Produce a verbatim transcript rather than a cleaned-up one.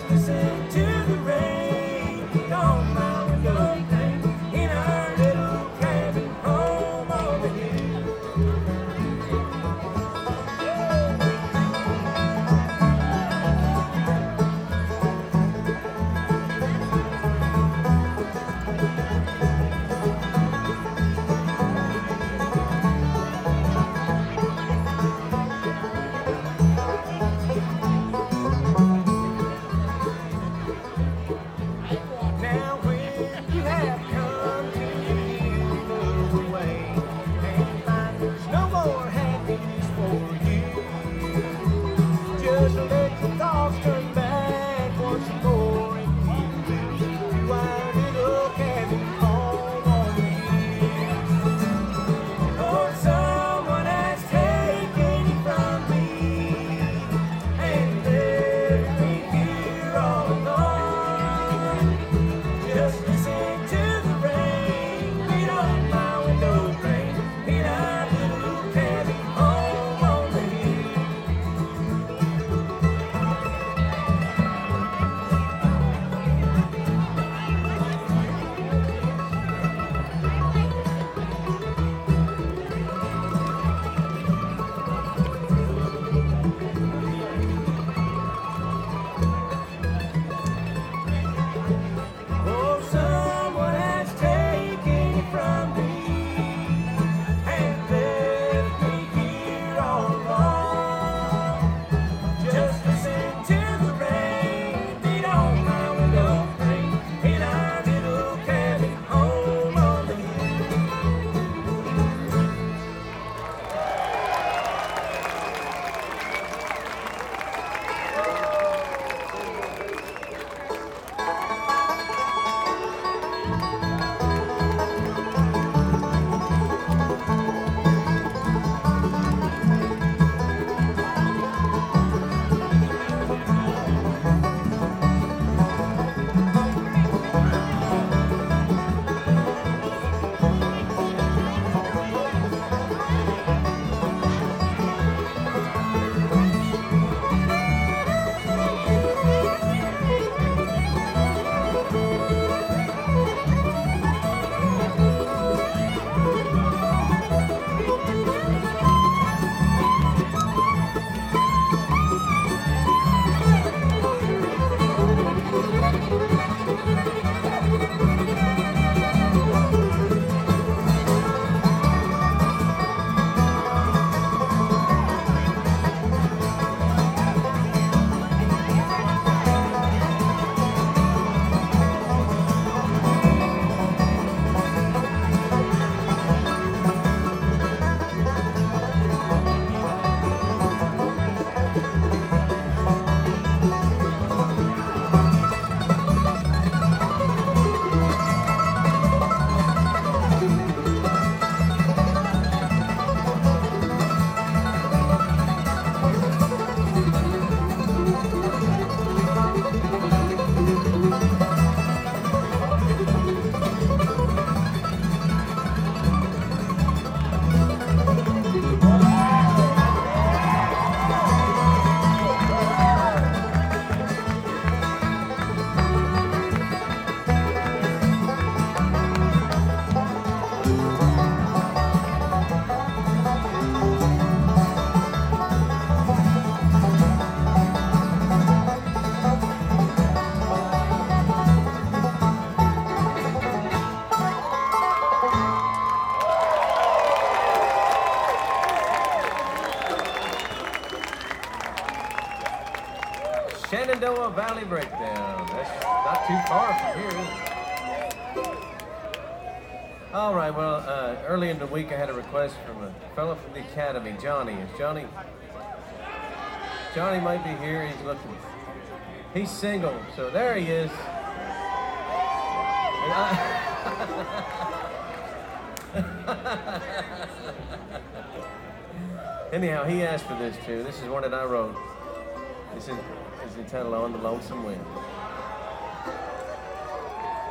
listen to the rain beat on my window pane in our little cabin home on the hill. Now when you have come to the way and find there's no more happiness for you, just let your thoughts turn back once more and you will to our little cabin home on the hill. Oh, someone has taken you from me and left me here all alone. Just listen to the rain beat on my window pane in our little cabin home on the hill. Oh, someone has taken you from me and left me here all alone. Just listen to the rain beat on my window pane in our little cabin home on the hill. Shenandoah Valley Breakdown. That's not too far from here, is it? All right, well, uh, early in the week I had a request from a fellow from the Academy, Johnny. Is Johnny? Johnny might be here. He's looking. He's single, so there he is. And I- Anyhow, he asked for this too. This is one that I wrote. This is, is entitled On the Lonesome Wind.